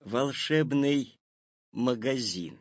волшебный магазин.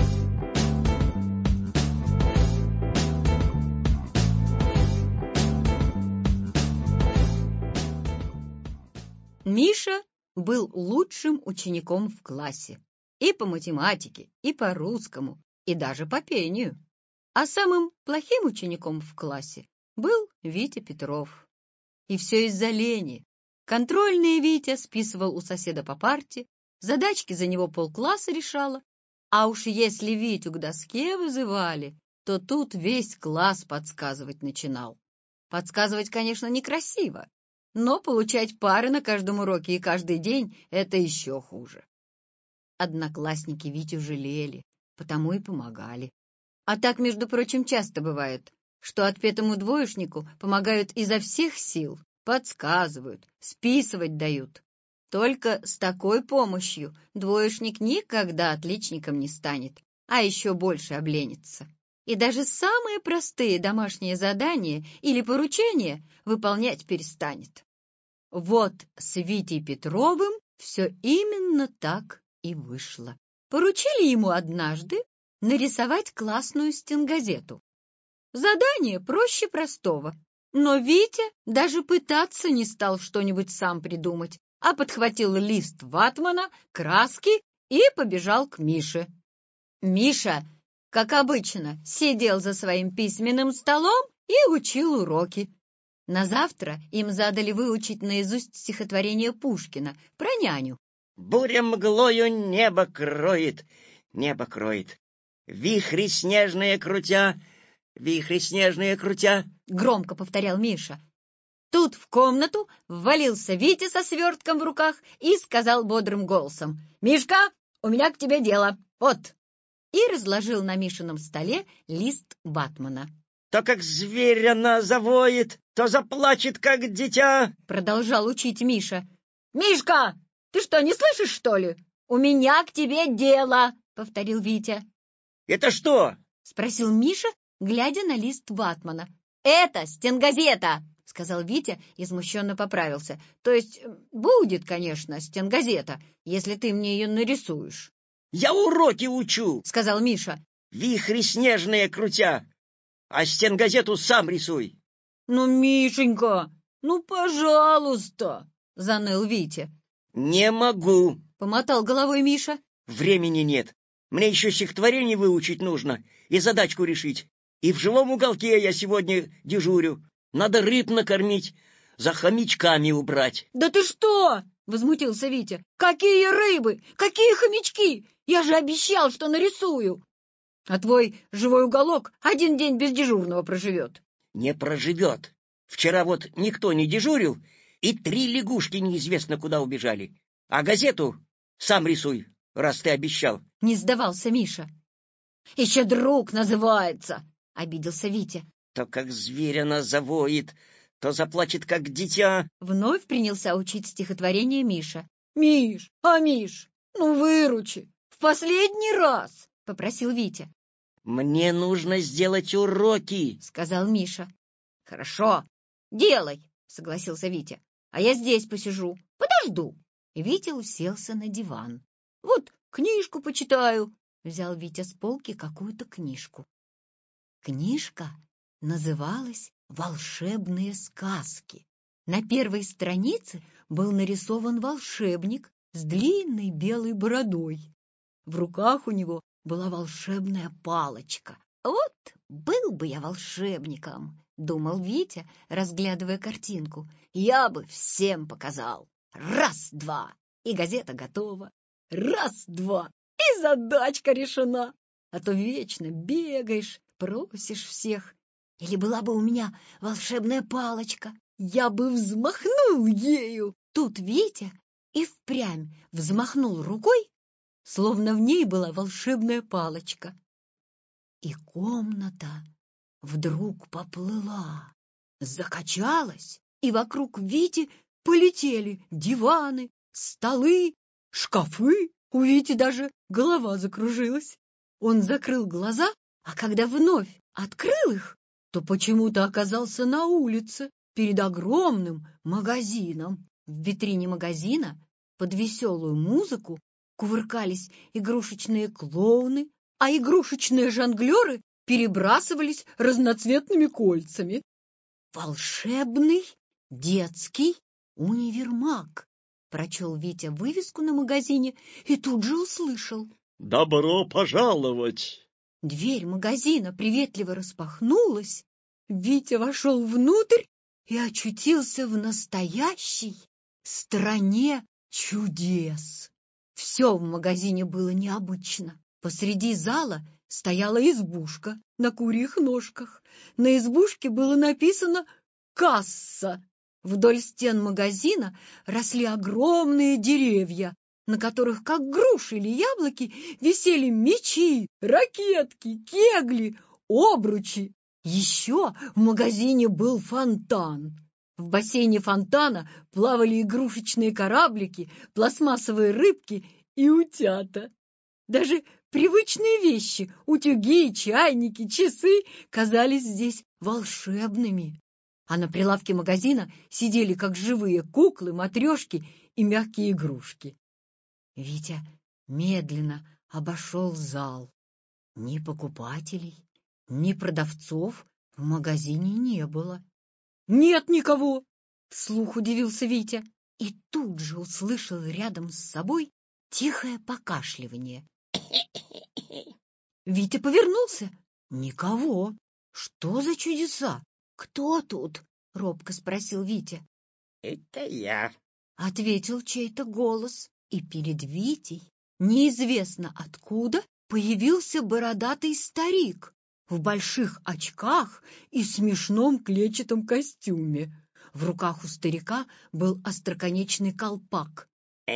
Миша был лучшим учеником в классе и по математике, и по русскому, и даже по пению. А самым плохим учеником в классе был Витя Петров. И все из-за лени. Контрольные Витя списывал у соседа по парте, задачки за него полкласса решала, а уж если Витю к доске вызывали, то тут весь класс подсказывать начинал. Подсказывать, конечно, некрасиво, но получать пары на каждом уроке и каждый день — это еще хуже. Одноклассники Витю жалели, потому и помогали. А так, между прочим, часто бывает, что отпетому двоечнику помогают изо всех сил, подсказывают, списывать дают. Только с такой помощью двоечник никогда отличником не станет, а еще больше обленится. И даже самые простые домашние задания или поручения выполнять перестанет. Вот с Витей Петровым все именно так и вышло. Поручили ему однажды нарисовать классную стенгазету. Задание проще простого, но Витя даже пытаться не стал что-нибудь сам придумать, а подхватил лист ватмана, краски и побежал к Мише. Миша, как обычно, сидел за своим письменным столом и учил уроки. На завтра им задали выучить наизусть стихотворение Пушкина про няню. Буря мглою небо кроет, вихри снежные крутя, громко повторял Миша. Тут в комнату ввалился Витя со свертком в руках и сказал бодрым голосом: «Мишка, у меня к тебе дело, вот!» И разложил на Мишином столе лист ватмана. То как зверь она завоет, то заплачет, как дитя, продолжал учить Миша. «Мишка, ты что, не слышишь, что ли? У меня к тебе дело!» — повторил Витя. «Это что?» — спросил Миша, глядя на лист ватмана. «Это стенгазета!» — сказал Витя и смущенно поправился. «То есть будет, конечно, стенгазета, если ты мне ее нарисуешь». «Я уроки учу!» — сказал Миша. «Вихри снежные крутя, а стенгазету сам рисуй». «Ну, Мишенька, ну, пожалуйста!» — заныл Витя. «Не могу!» — помотал головой Миша. «Времени нет. Мне еще стихотворение выучить нужно и задачку решить. И в жилом уголке я сегодня дежурю. Надо рыб накормить, за хомячками убрать». «Да ты что?» — возмутился Витя. «Какие рыбы? Какие хомячки? Я же обещал, что нарисую. А твой живой уголок один день без дежурного проживет». «Не проживет. Вчера вот никто не дежурил, и 3 лягушки неизвестно куда убежали. А газету сам рисуй, раз ты обещал». Не сдавался Миша. «Еще друг называется», — обиделся Витя. «То как зверь она завоет, то заплачет, как дитя». Вновь принялся учить стихотворение Миша. «Миш, Миш, ну выручи, в последний раз», — попросил Витя. «Мне нужно сделать уроки», — сказал Миша. «Хорошо, делай», — согласился Витя. «А я здесь посижу, подожду». Витя уселся на диван. «Вот книжку почитаю», — взял Витя с полки какую-то книжку. Книжка называлась «Волшебные сказки». На первой странице был нарисован волшебник с длинной белой бородой. В руках у него была волшебная палочка. «Вот был бы я волшебником», — думал Витя, разглядывая картинку. «Я бы всем показал. Раз-два, и газета готова. Раз-два, и задачка решена. А то вечно бегаешь, просишь всех. Или была бы у меня волшебная палочка, я бы взмахнул ею». Тут Витя и впрямь взмахнул рукой, словно в ней была волшебная палочка. И комната вдруг поплыла, закачалась, и вокруг Вити полетели диваны, столы, шкафы. У Вити даже голова закружилась. Он закрыл глаза, а когда вновь открыл их, то почему-то оказался на улице перед огромным магазином. В витрине магазина под веселую музыку Кувыркались игрушечные клоуны, а игрушечные жонглеры перебрасывались разноцветными кольцами. «Волшебный детский универмаг», — прочел Витя вывеску на магазине и тут же услышал: «Добро пожаловать!» Дверь магазина приветливо распахнулась. Витя вошел внутрь и очутился в настоящей стране чудес. Все в магазине было необычно. Посреди зала стояла избушка на курьих ножках. На избушке было написано «Касса». Вдоль стен магазина росли огромные деревья, на которых, как груши или яблоки, висели мячи, ракетки, кегли, обручи. Еще в магазине был фонтан. В бассейне фонтана плавали игрушечные кораблики, пластмассовые рыбки и утята. Даже привычные вещи, утюги, чайники, часы, казались здесь волшебными. А на прилавке магазина сидели, как живые, куклы, матрешки и мягкие игрушки. Витя медленно обошел зал. Ни покупателей, ни продавцов в магазине не было. «Нет никого!» — вслух удивился Витя и тут же услышал рядом с собой тихое покашливание. Витя повернулся. Никого. Что за чудеса? Кто тут? Робко спросил Витя. «Это я», — ответил чей-то голос. И перед Витей, неизвестно откуда, появился бородатый старик в больших очках и смешном клетчатом костюме. В руках у старика был остроконечный колпак.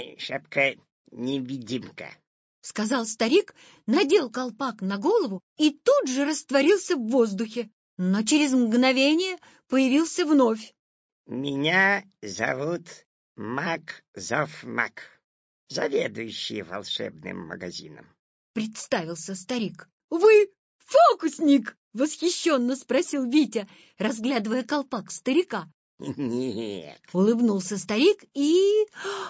«Шапка-невидимка», — сказал старик, надел колпак на голову и тут же растворился в воздухе, но через мгновение появился вновь. «Меня зовут Мак Завмак, заведующий волшебным магазином», — представился старик. «Вы фокусник?» — восхищенно спросил Витя, разглядывая колпак старика. «Нет», — улыбнулся старик и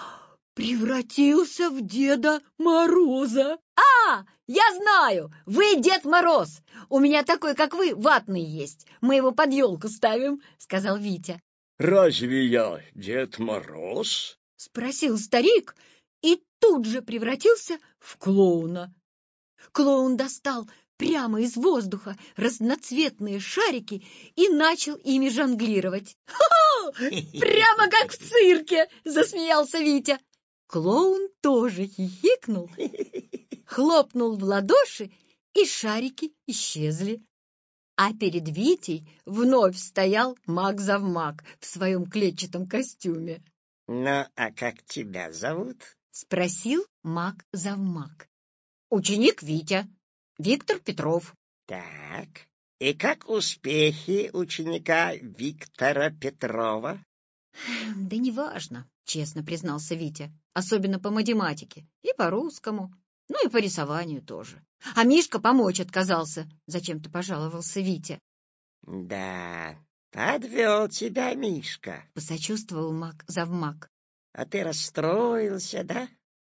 превратился в Деда Мороза. «А, я знаю, вы Дед Мороз. У меня такой, как вы, ватный есть. Мы его под елку ставим», — сказал Витя. «Разве я Дед Мороз?» — спросил старик и тут же превратился в клоуна. Клоун достал прямо из воздуха разноцветные шарики и начал ими жонглировать. «Ха-ха! Прямо как в цирке!» — засмеялся Витя. Клоун тоже хихикнул, хлопнул в ладоши, и шарики исчезли. А перед Витей вновь стоял Мак-Завмак в своем клетчатом костюме. «Ну, а как тебя зовут?» — спросил Мак-Завмак. «Ученик Витя, Виктор Петров». «Так, и как успехи ученика Виктора Петрова?» «Да неважно», — честно признался Витя, особенно по математике и по русскому, ну и по рисованию тоже. А Мишка помочь отказался, зачем-то пожаловался Витя. «Да, подвел тебя Мишка», — посочувствовал Мак-Завмак. «А ты расстроился, да?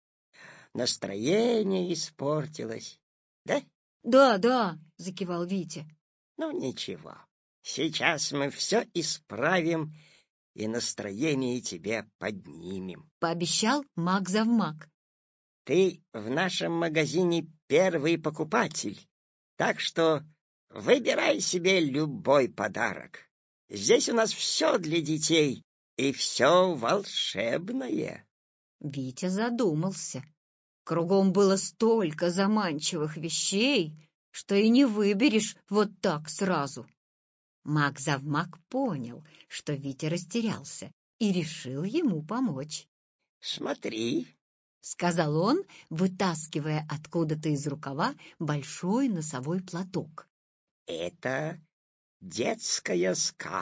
Настроение испортилось, да?» Да, — закивал Витя. «Ну, ничего, сейчас мы все исправим и настроение тебе поднимем», — пообещал Мак-Завмак. «Ты в нашем магазине первый покупатель, так что выбирай себе любой подарок. Здесь у нас все для детей и все волшебное». Витя задумался. Кругом было столько заманчивых вещей, что и не выберешь вот так сразу. Мак-Завмак понял, что Витя растерялся, и решил ему помочь. «Смотри», — сказал он, вытаскивая откуда-то из рукава большой носовой платок. «это детская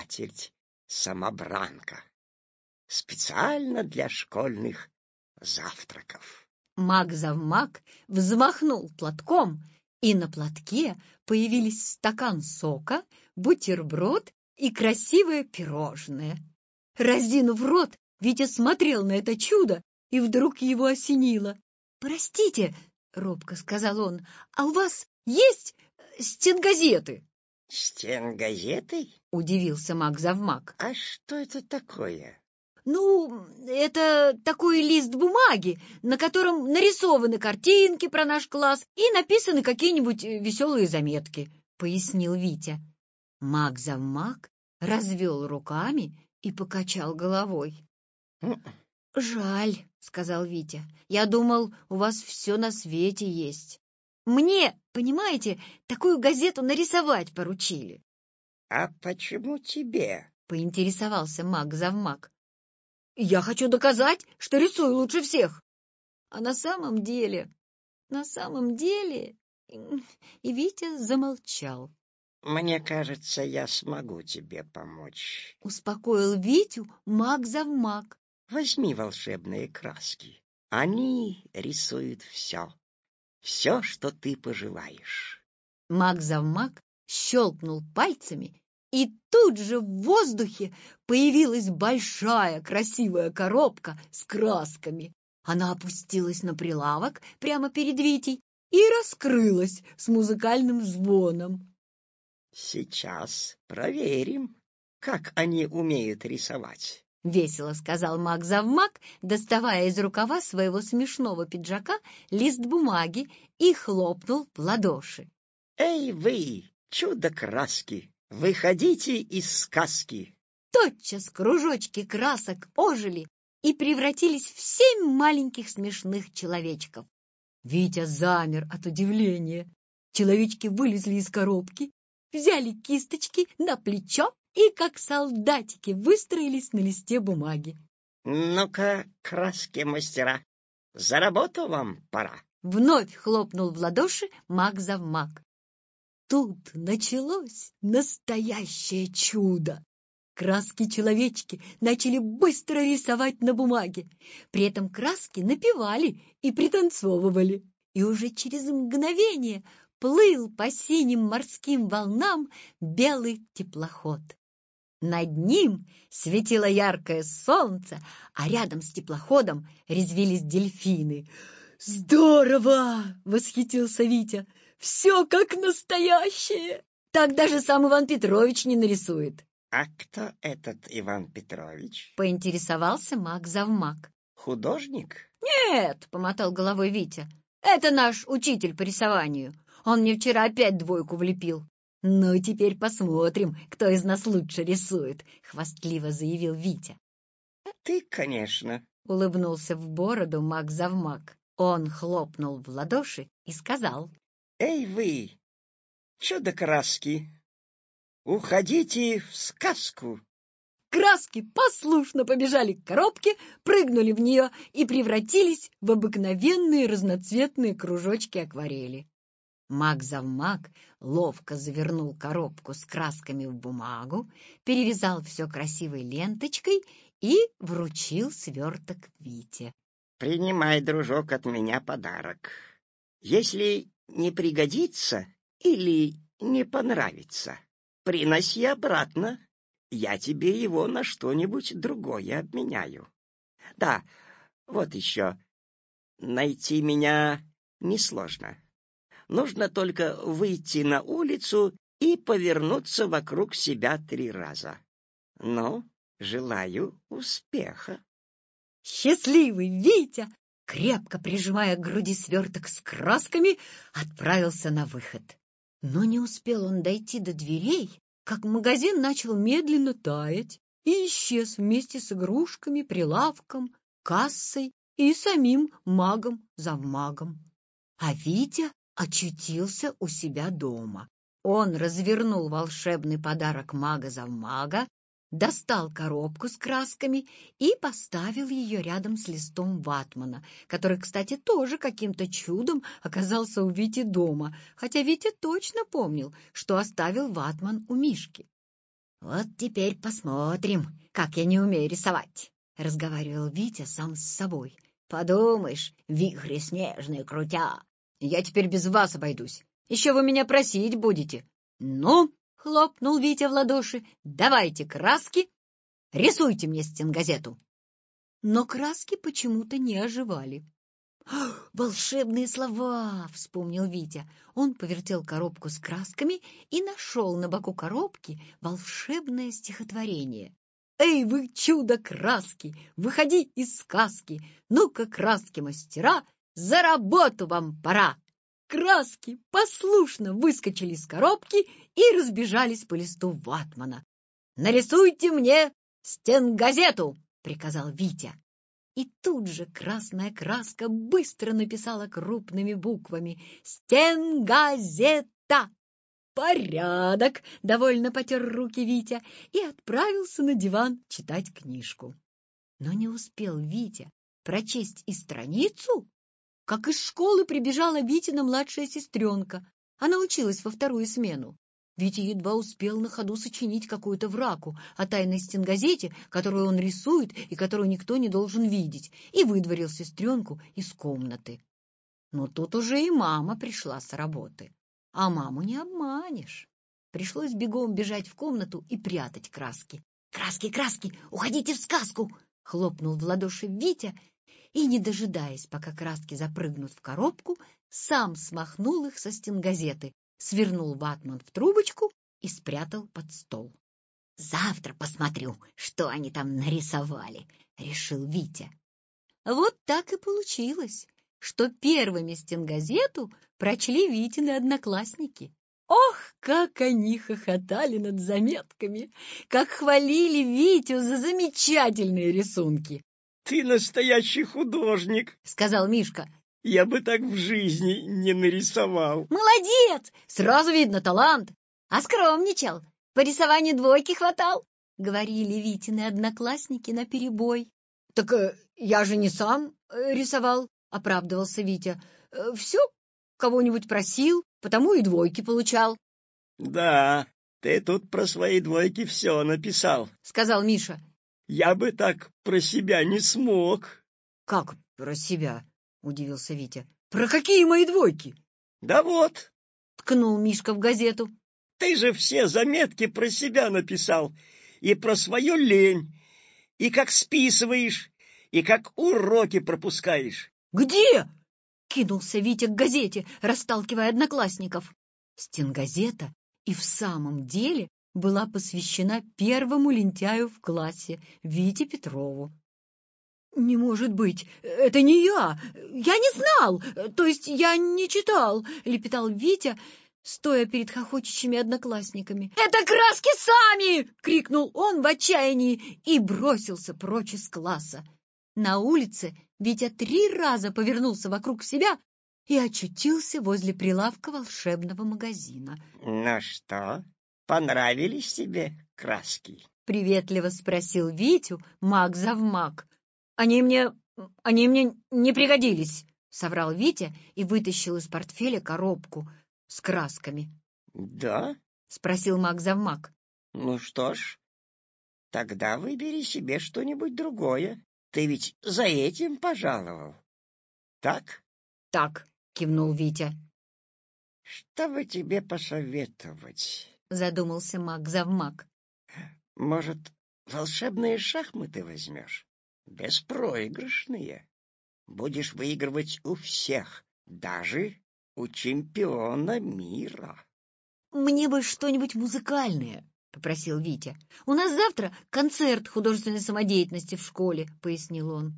скатерть-самобранка, специально для школьных завтраков». Мак-Завмак взмахнул платком, и на платке появились стакан сока, бутерброд и красивое пирожное. Разинув рот, Витя смотрел на это чудо, и вдруг его осенило. «Простите, — робко сказал он, — а у вас есть стенгазеты?» Стенгазеты? — удивился маг-завмаг. А что это такое? «Ну, это такой лист бумаги, на котором нарисованы картинки про наш класс и написаны какие-нибудь веселые заметки», — пояснил Витя. Маг-завмаг развел руками и покачал головой. М, «Жаль, — сказал Витя, — я думал, у вас все на свете есть. Мне, понимаете, такую газету нарисовать поручили», А почему тебе? — поинтересовался маг-завмаг. «Я хочу доказать, что рисую лучше всех. А на самом деле... И Витя замолчал. Мне кажется, я смогу тебе помочь. Успокоил Витю маг-завмаг. Возьми волшебные краски. Они рисуют все. Все, что ты пожелаешь. Маг-завмаг щелкнул пальцами, и тут же в воздухе появилась большая красивая коробка с красками. Она опустилась на прилавок прямо перед Витей и раскрылась с музыкальным звоном. Сейчас проверим, как они умеют рисовать. — весело сказал маг-завмаг, доставая из рукава своего смешного пиджака лист бумаги и хлопнул в ладоши. Эй вы, чудо-краски, выходите из сказки. Тотчас кружочки красок ожили и превратились в 7 маленьких смешных человечков. Витя замер от удивления. Человечки вылезли из коробки, взяли кисточки на плечо и, как солдатики, выстроились на листе бумаги. Ну-ка, краски-мастера, за работу вам пора. Вновь хлопнул в ладоши маг-завмаг. Тут началось настоящее чудо. Краски-человечки начали быстро рисовать на бумаге. При этом краски напевали и пританцовывали. И уже через мгновение плыл по синим морским волнам белый теплоход. Над ним светило яркое солнце, а рядом с теплоходом резвились дельфины. «Здорово!» — восхитился Витя. «Все как настоящее! Так даже сам Иван Петрович не нарисует!» А кто этот Иван Петрович? Поинтересовался маг-завмаг. Художник? «Нет!» — помотал головой Витя. «Это наш учитель по рисованию. Он мне вчера опять 2 влепил». «Ну, теперь посмотрим, кто из нас лучше рисует», — хвастливо заявил Витя. Ты, конечно. Улыбнулся в бороду маг-завмаг. Он хлопнул в ладоши и сказал: Эй вы, чудо-краски, уходите в сказку. Краски послушно побежали к коробке, прыгнули в нее и превратились в обыкновенные разноцветные кружочки акварели. Маг-завмаг ловко завернул коробку с красками в бумагу, перевязал все красивой ленточкой и вручил сверток Вите. Принимай, дружок, от меня подарок. Если не пригодится или не понравится, приноси обратно. Я тебе его на что-нибудь другое обменяю. Да, вот еще. Найти меня несложно. Нужно только выйти на улицу и повернуться вокруг себя 3 раза. Ну, желаю успеха. Счастливый Витя, крепко прижимая к груди сверток с красками, отправился на выход. Но не успел он дойти до дверей, как магазин начал медленно таять и исчез вместе с игрушками, прилавком, кассой и самим магом-завмагом. А Витя очутился у себя дома. Он развернул волшебный подарок мага-завмага, достал коробку с красками и поставил ее рядом с листом ватмана, который, кстати, тоже каким-то чудом оказался у Вити дома, хотя Витя точно помнил, что оставил ватман у Мишки. «Вот теперь посмотрим, как я не умею рисовать», — разговаривал Витя сам с собой. «Подумаешь, вихри снежные крутя, я теперь без вас обойдусь. Еще вы меня просить будете. Ну, — хлопнул Витя в ладоши, — давайте краски, рисуйте мне стенгазету». Но краски почему-то не оживали. «Волшебные слова!» — вспомнил Витя. Он повертел коробку с красками и нашел на боку коробки волшебное стихотворение. «Эй, вы чудо-краски, выходи из сказки! Ну-ка, краски-мастера, за работу вам пора!» Краски послушно выскочили из коробки и разбежались по листу ватмана. «Нарисуйте мне стенгазету!» — приказал Витя. И тут же красная краска быстро написала крупными буквами «Стенгазета». «Порядок!» — довольно потер руки Витя и отправился на диван читать книжку. Но не успел Витя прочесть и страницу, как из школы прибежала Витина младшая сестренка. Она училась во вторую смену. Витя едва успел на ходу сочинить какую-то враку о тайной стенгазете, которую он рисует и которую никто не должен видеть, и выдворил сестренку из комнаты. Но тут уже и мама пришла с работы. А маму не обманешь. Пришлось бегом бежать в комнату и прятать краски. «Краски, краски, уходите в сказку!» — хлопнул в ладоши Витя и, не дожидаясь, пока краски запрыгнут в коробку, сам смахнул их со стенгазеты, свернул ватман в трубочку и спрятал под стол. «Завтра посмотрю, что они там нарисовали», — решил Витя. Вот так и получилось, что первыми стенгазету прочли Витины одноклассники. Ох, как они хохотали над заметками, как хвалили Витю за замечательные рисунки. «Ты настоящий художник», — сказал Мишка. «Я бы так в жизни не нарисовал». «Молодец! Сразу видно талант. А скромничал. По рисованию двойки хватал», — говорили Витины одноклассники наперебой. «Так я же не сам рисовал», — оправдывался Витя. «Все кого-нибудь просил, потому и двойки получал». «Да, ты тут про свои двойки все написал», — сказал Миша. «Я бы так про себя не смог». «Как про себя?» — удивился Витя. «Про какие мои двойки?» «Да вот», — ткнул Мишка в газету. «ты же все заметки про себя написал, и про свою лень, и как списываешь, и как уроки пропускаешь». «Где?» — кинулся Витя к газете, расталкивая одноклассников. Стенгазета и в самом деле была посвящена первому лентяю в классе, Вите Петрову. «Не может быть! Это не я! Я не знал! То есть я не читал!» — лепетал Витя, стоя перед хохочущими одноклассниками. «Это краски сами!» — крикнул он в отчаянии и бросился прочь из класса. На улице Витя 3 раза повернулся вокруг себя и очутился возле прилавка волшебного магазина. «Ну что, понравились тебе краски?» — приветливо спросил Витю маг-завмаг. Они мне не пригодились», — соврал Витя и вытащил из портфеля коробку с красками. «Да?» — спросил маг-завмаг. «Ну что ж, тогда выбери себе что-нибудь другое. Ты ведь за этим пожаловал, так?» «Так», — кивнул Витя. «Что бы тебе посоветовать?» — задумался маг-завмаг. «Может, волшебные шахматы возьмешь? Беспроигрышные. Будешь выигрывать у всех, даже у чемпиона мира». «Мне бы что-нибудь музыкальное», — попросил Витя. «У нас завтра концерт художественной самодеятельности в школе», — пояснил он.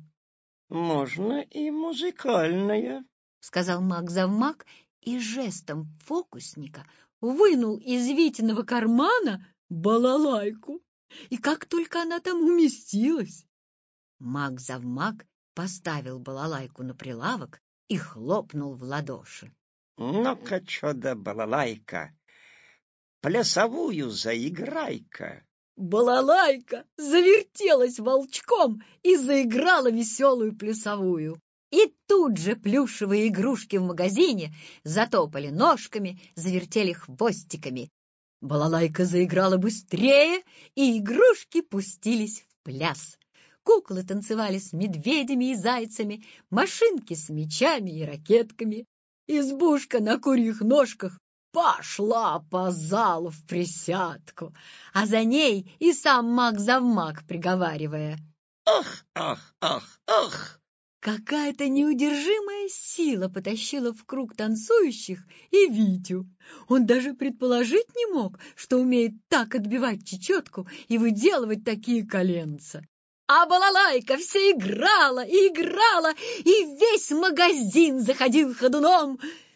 «Можно и музыкальное», — сказал маг-завмаг и жестом фокусника вынул из Витиного кармана балалайку. И как только она там уместилась! Маг-завмаг поставил балалайку на прилавок и хлопнул в ладоши. «Ну-ка, чудо-балалайка, плясовую заиграй-ка». Балалайка завертелась волчком и заиграла веселую плясовую. И тут же плюшевые игрушки в магазине затопали ножками, завертели хвостиками. Балалайка заиграла быстрее, и игрушки пустились в пляс. Куклы танцевали с медведями и зайцами, машинки с мячами и ракетками. Избушка на курьих ножках пошла по залу в присядку, а за ней и сам маг-завмаг, приговаривая: «Ах, ах, ах, ах! Какая-то неудержимая сила потащила в круг танцующих и Витю. Он даже предположить не мог, что умеет так отбивать чечетку и выделывать такие коленца. А балалайка все играла и играла, и весь магазин заходил ходуном.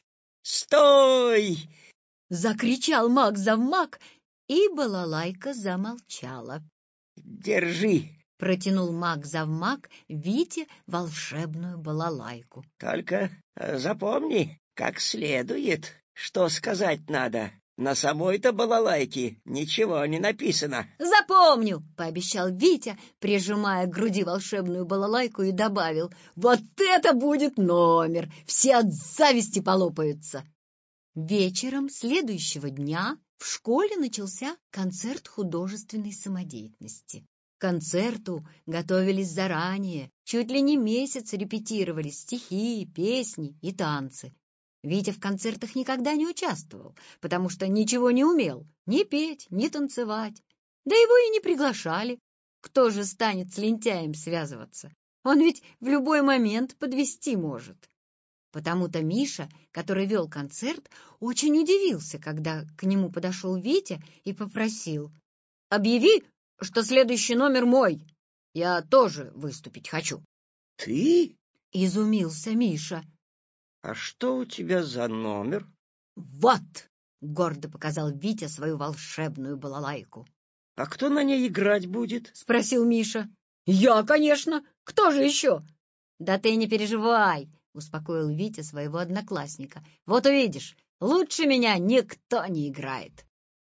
«Стой!» — закричал маг-завмаг, и балалайка замолчала. «Держи, Протянул маг-завмаг Вите волшебную балалайку. только запомни, как следует, что сказать надо. На самой-то балалайке ничего не написано». «Запомню!» — пообещал Витя, прижимая к груди волшебную балалайку, и добавил: «Вот это будет номер! Все от зависти полопаются!» Вечером следующего дня в школе начался концерт художественной самодеятельности. К концерту готовились заранее, чуть ли не месяц репетировали стихи, песни и танцы. Витя в концертах никогда не участвовал, потому что ничего не умел ни петь, ни танцевать. Да его и не приглашали. Кто же станет с лентяем связываться? Он ведь в любой момент подвести может. Потому-то Миша, который вел концерт, очень удивился, когда к нему подошел Витя и попросил: «Объяви, что следующий номер мой. Я тоже выступить хочу». «Ты? — изумился Миша. А что у тебя за номер?» «Вот!» — гордо показал Витя свою волшебную балалайку. «А кто на ней играть будет?» — спросил Миша. «Я, конечно! Кто же еще?» «Да ты не переживай!» — успокоил Витя своего одноклассника. «Вот увидишь, лучше меня никто не играет».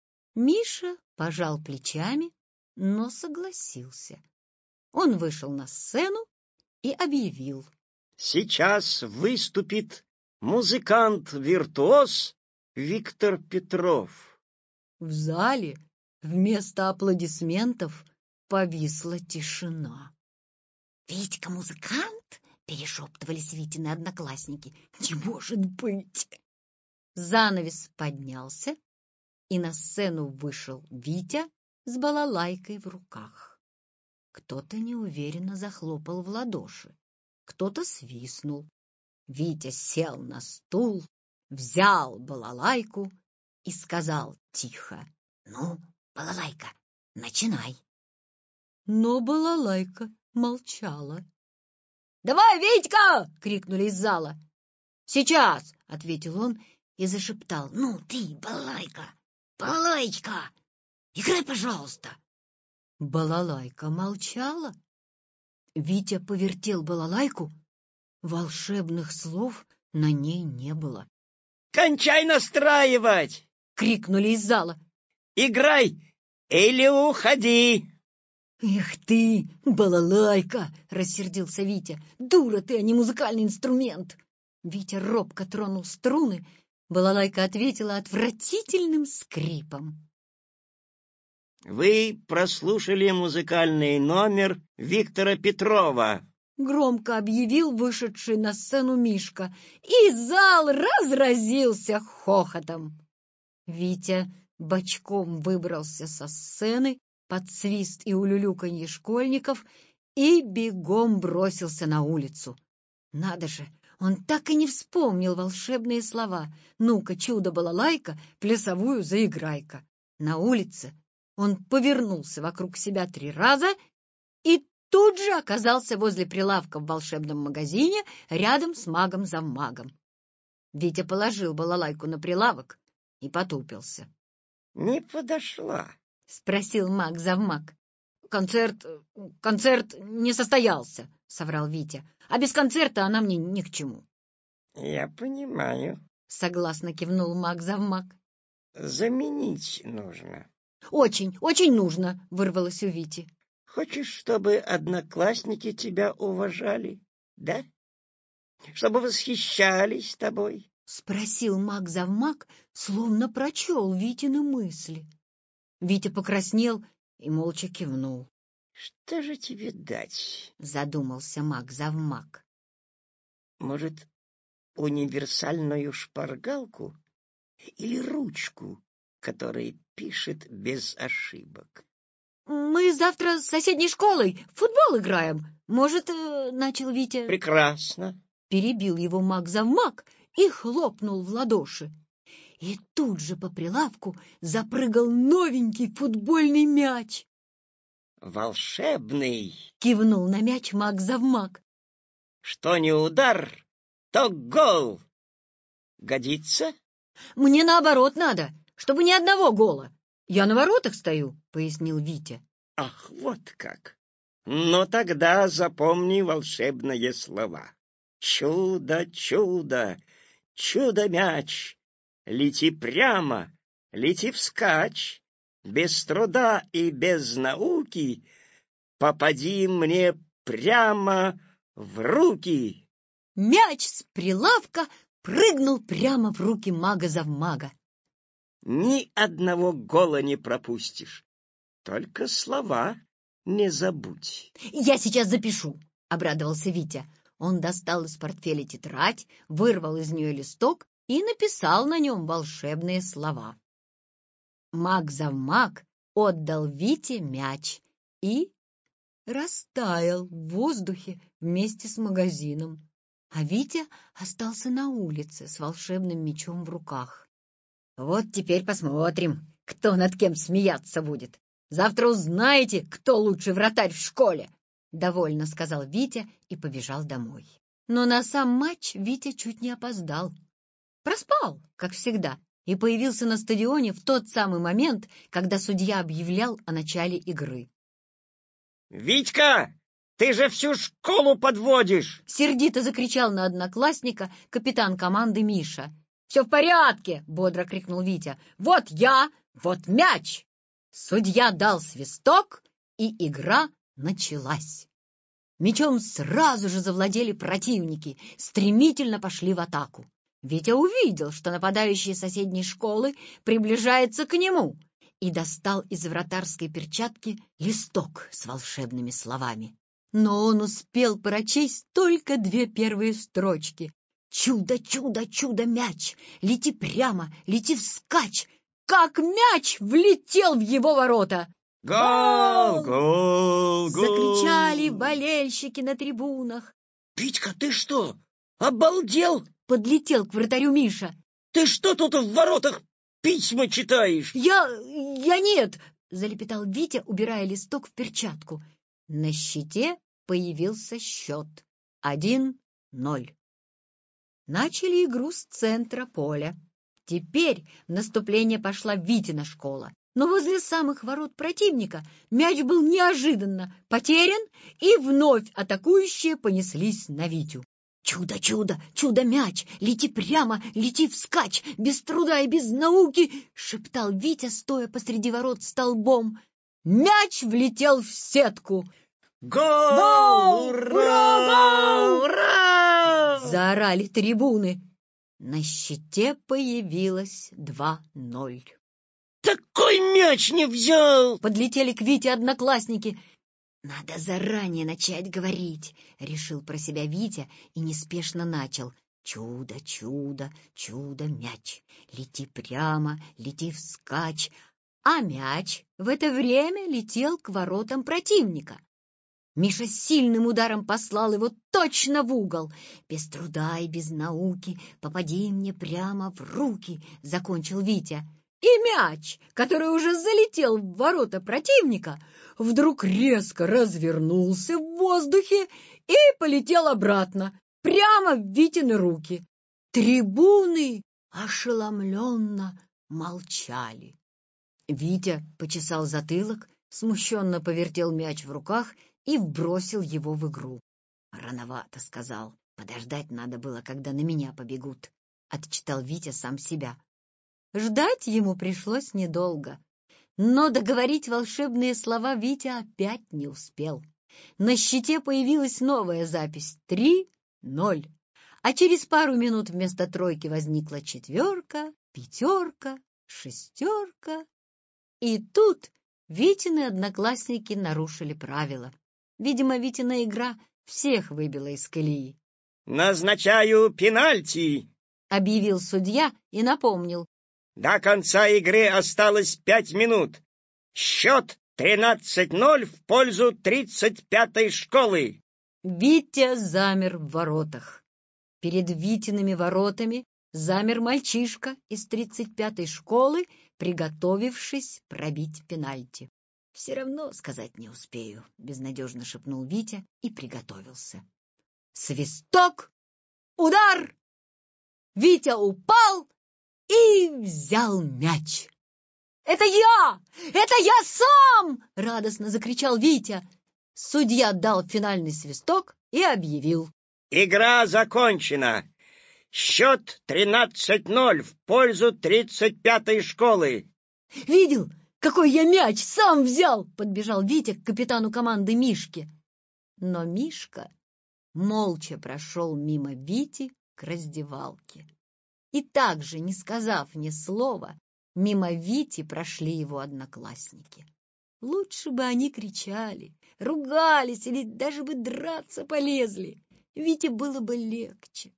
Миша пожал плечами, но согласился. Он вышел на сцену и объявил: «Сейчас выступит музыкант-виртуоз Виктор Петров». В зале вместо аплодисментов повисла тишина. «Витька музыкант?» — перешептывались Витины одноклассники. «Не может быть!» Занавес поднялся, и на сцену вышел Витя с балалайкой в руках. Кто-то неуверенно захлопал в ладоши, кто-то свистнул. Витя сел на стул, взял балалайку и сказал тихо: «Ну, балалайка, начинай». Но балалайка молчала. «Давай, Витька!» — крикнули из зала. «Сейчас!» — ответил он и зашептал: «Ну ты, балалайка, балалайка, играй, пожалуйста». Балалайка молчала. Витя повертел балалайку. Волшебных слов на ней не было. «Кончай настраивать! — крикнули из зала. Играй или уходи!» «Эх ты, балалайка!» — рассердился Витя. «Дура ты, а не музыкальный инструмент!» Витя робко тронул струны. Балалайка ответила отвратительным скрипом. «Вы прослушали музыкальный номер Виктора Петрова», — громко объявил вышедший на сцену Мишка, и зал разразился хохотом. Витя бочком выбрался со сцены под свист и улюлюканье школьников и бегом бросился на улицу. Надо же, он так и не вспомнил волшебные слова: «Ну-ка, чудо-балалайка, плясовую заиграй-ка». На улице он повернулся вокруг себя 3 раза и тут же оказался возле прилавка в волшебном магазине рядом с магом-завмагом. Витя положил балалайку на прилавок и потупился. «Не подошла», — спросил маг-завмаг. «Концерт не состоялся», — соврал Витя. «А без концерта она мне ни к чему». «Я понимаю. — согласно кивнул маг-завмаг. Заменить нужно». «Очень, очень нужно», — вырвалось у Вити. «Хочешь, чтобы одноклассники тебя уважали, да? Чтобы восхищались тобой?» — спросил маг-завмаг, словно прочел Витины мысли. Витя покраснел и молча кивнул. «Что же тебе дать?» — задумался маг-завмаг. «Может, универсальную шпаргалку или ручку, которая пишет без ошибок?» Мы завтра с соседней школой в футбол играем. Может, начал Витя. Прекрасно. Перебил его маг-завмаг и хлопнул в ладоши. И тут же по прилавку запрыгал новенький футбольный мяч. Волшебный. Кивнул на мяч маг-завмаг. Что не удар, то гол. Годится? Мне наоборот надо, чтобы ни одного гола. Я на воротах стою, пояснил Витя. Ах, вот как. Но тогда запомни волшебные слова. Чудо, чудо, чудо-мяч. Лети прямо, лети вскачь. Без труда и без науки попади мне прямо в руки. Мяч с прилавка прыгнул прямо в руки мага-завмага. Ни одного гола не пропустишь. Только слова не забудь. Я сейчас запишу, обрадовался Витя. Он достал из портфеля тетрадь, вырвал из нее листок и написал на нем волшебные слова. Маг-завмаг отдал Вите мяч и растаял в воздухе вместе с магазином. А Витя остался на улице с волшебным мячом в руках. Вот теперь посмотрим, кто над кем смеяться будет. Завтра узнаете, кто лучший вратарь в школе, — довольно сказал Витя и побежал домой. Но на сам матч Витя чуть не опоздал. Проспал, как всегда, и появился на стадионе в тот самый момент, когда судья объявлял о начале игры. «Витька, ты же всю школу подводишь!» Сердито закричал на одноклассника капитан команды Миша. «Все в порядке!» — бодро крикнул Витя. «Вот я, вот мяч!» Судья дал свисток, и игра началась. Мячом сразу же завладели противники, стремительно пошли в атаку. Витя увидел, что нападающий соседней школы приближается к нему, и достал из вратарской перчатки листок с волшебными словами. Но он успел прочесть только 2 первые строчки. «Чудо, чудо, чудо, мяч! Лети прямо, лети вскачь!» Как мяч влетел в его ворота! «Гол! Гол! Гол!» Закричали болельщики на трибунах. «Витька, ты что, обалдел?» Подлетел к вратарю Миша. «Ты что тут в воротах письма читаешь?» Я нет!» — залепетал Витя, убирая листок в перчатку. На щите появился счет 1-0. Начали игру с центра поля. Теперь в наступление пошла Витина школа. Но возле самых ворот противника мяч был неожиданно потерян, и вновь атакующие понеслись на Витю. «Чудо, чудо, чудо-мяч! Лети прямо, лети вскачь! Без труда и без науки!» — шептал Витя, стоя посреди ворот столбом. Мяч влетел в сетку. «Гол! Гол! Ура! Гол! Ура!» Заорали трибуны. На щите появилось 2-0. «Такой мяч не взял!» Подлетели к Вите одноклассники. «Надо заранее начать говорить», — решил про себя Витя и неспешно начал. «Чудо, чудо, чудо-мяч! Лети прямо, лети вскачь!» А мяч в это время летел к воротам противника. Миша сильным ударом послал его точно в угол. «Без труда и без науки попади мне прямо в руки», — закончил Витя. И мяч, который уже залетел в ворота противника, вдруг резко развернулся в воздухе и полетел обратно, прямо в Витины руки. Трибуны ошеломленно молчали. Витя почесал затылок, смущенно повертел мяч в руках и вбросил его в игру. «Рановато», — сказал. «Подождать надо было, когда на меня побегут», — отчитал Витя сам себя. Ждать ему пришлось недолго. Но договорить волшебные слова Витя опять не успел. На щите появилась новая запись — 3-0. А через пару минут вместо тройки возникла 4, 5, 6. И тут Витины одноклассники нарушили правила. Видимо, Витина игра всех выбила из колеи. «Назначаю пенальти», — объявил судья и напомнил. «До конца игры осталось 5 минут. Счет 13:0 в пользу 35-й школы. Витя замер в воротах. Перед Витиными воротами замер мальчишка из 35-й школы, приготовившись пробить пенальти. «Все равно сказать не успею», — безнадежно шепнул Витя и приготовился. Свисток! Удар! Витя упал и взял мяч. «Это я! Это я сам!» — радостно закричал Витя. Судья дал финальный свисток и объявил: Игра закончена. Счет 13:0 в пользу 35-й школы. «Видел, какой я мяч сам взял!» — подбежал Витя к капитану команды Мишке. Но Мишка молча прошел мимо Вити к раздевалке. И также, не сказав ни слова, мимо Вити прошли его одноклассники. Лучше бы они кричали, ругались или даже бы драться полезли. Вите было бы легче.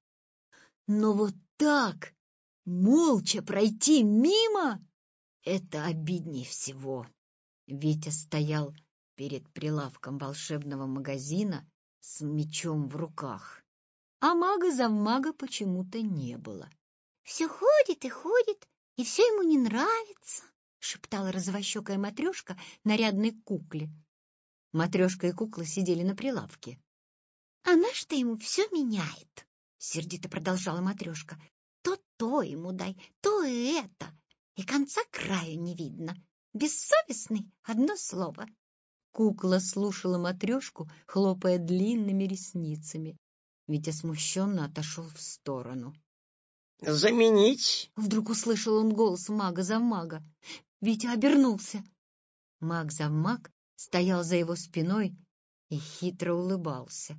Но вот так, молча пройти мимо — это обиднее всего. Витя стоял перед прилавком волшебного магазина с мечом в руках, а мага-завмага почему-то не было. «Все ходит и ходит, и все ему не нравится», — шептала розовощекая Матрешка нарядной кукле. Матрешка и кукла сидели на прилавке. «Она что ему все меняет», — сердито продолжала Матрешка. «То ему дай, то это, и конца краю не видно. Бессовестный — одно слово». Кукла слушала Матрешку, хлопая длинными ресницами. Витя смущенно отошел в сторону. «Заменить?» — вдруг услышал он голос мага-завмага. Витя обернулся. Маг-завмаг стоял за его спиной и хитро улыбался.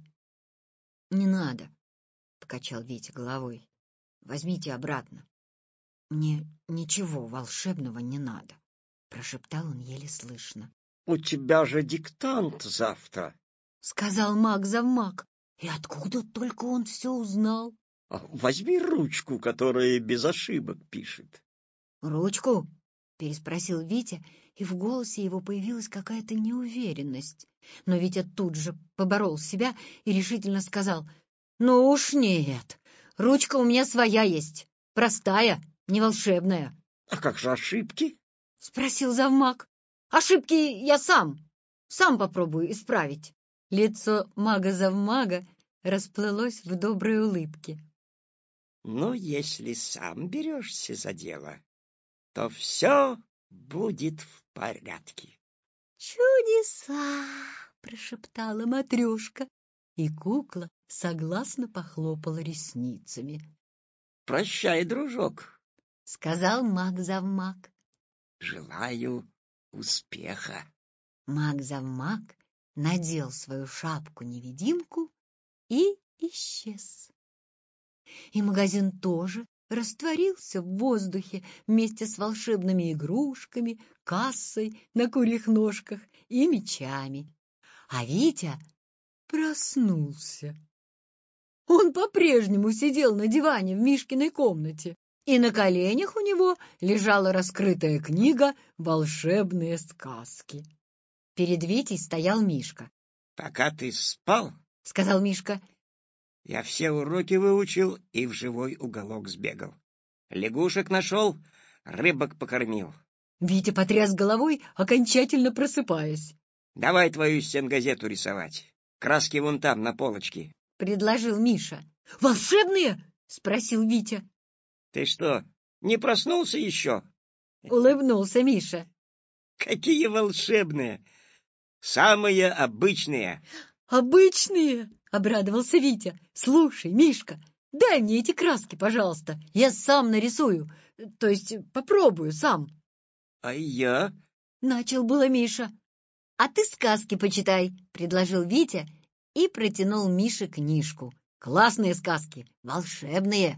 «Не надо», — покачал Витя головой. «Возьмите обратно. Мне ничего волшебного не надо», — прошептал он еле слышно. «У тебя же диктант завтра», — сказал маг-завмаг. И откуда только он все узнал? «Возьми ручку, которая без ошибок пишет». «Ручку?» — переспросил Витя, и в голосе его появилась какая-то неуверенность. Но Витя тут же поборол себя и решительно сказал: «Ну уж нет, ручка у меня своя есть, простая, не волшебная». «А как же ошибки?» — спросил завмаг. «Ошибки я сам попробую исправить». Лицо мага-завмага расплылось в доброй улыбке. «Ну, если сам берешься за дело, то все будет в порядке». «Чудеса!» — прошептала Матрешка, и кукла согласно похлопала ресницами. «Прощай, дружок», — сказал маг-завмаг. «Желаю успеха». Маг-завмаг надел свою шапку-невидимку и исчез. И магазин тоже растворился в воздухе вместе с волшебными игрушками, кассой на курьих ножках и мечами. А Витя проснулся. Он по-прежнему сидел на диване в Мишкиной комнате, и на коленях у него лежала раскрытая книга «Волшебные сказки». Перед Витей стоял Мишка. «Пока ты спал, — сказал Мишка, — я все уроки выучил и в живой уголок сбегал. Лягушек нашел, рыбок покормил». Витя потряс головой, окончательно просыпаясь. «Давай твою стенгазету рисовать. Краски вон там, на полочке». — предложил Миша. «Волшебные?» — спросил Витя. «Ты что, не проснулся еще?» — улыбнулся Миша. «Какие волшебные! Самые обычные!» «Обычные?» — обрадовался Витя. «Слушай, Мишка, дай мне эти краски, пожалуйста. Я сам нарисую, то есть попробую сам». «А я?» — начал было Миша. «А ты сказки почитай», — предложил Витя и протянул Мише книжку. «Классные сказки, волшебные».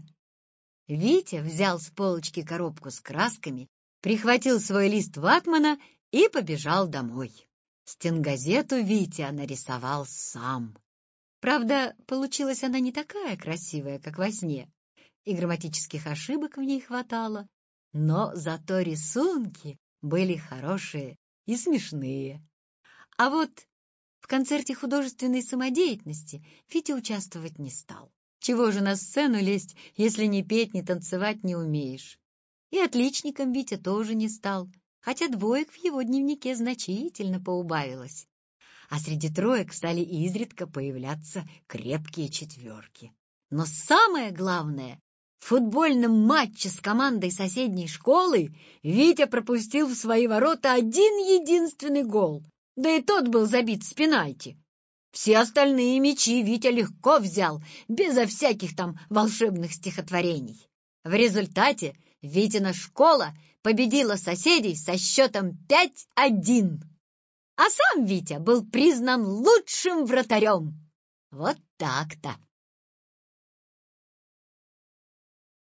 Витя взял с полочки коробку с красками, прихватил свой лист ватмана и побежал домой. Стенгазету Витя нарисовал сам. Правда, получилась она не такая красивая, как во сне, и грамматических ошибок в ней хватало, но зато рисунки были хорошие и смешные. А вот в концерте художественной самодеятельности Витя участвовать не стал. Чего же на сцену лезть, если ни петь, ни танцевать не умеешь? И отличником Витя тоже не стал, хотя двоек в его дневнике значительно поубавилось. А среди троек стали изредка появляться крепкие четверки. Но самое главное, в футбольном матче с командой соседней школы Витя пропустил в свои ворота один единственный гол, да и тот был забит с пенальти. Все остальные мячи Витя легко взял, безо всяких там волшебных стихотворений. В результате Витина школа победила соседей со счетом 5-1. А сам Витя был признан лучшим вратарем. Вот так-то.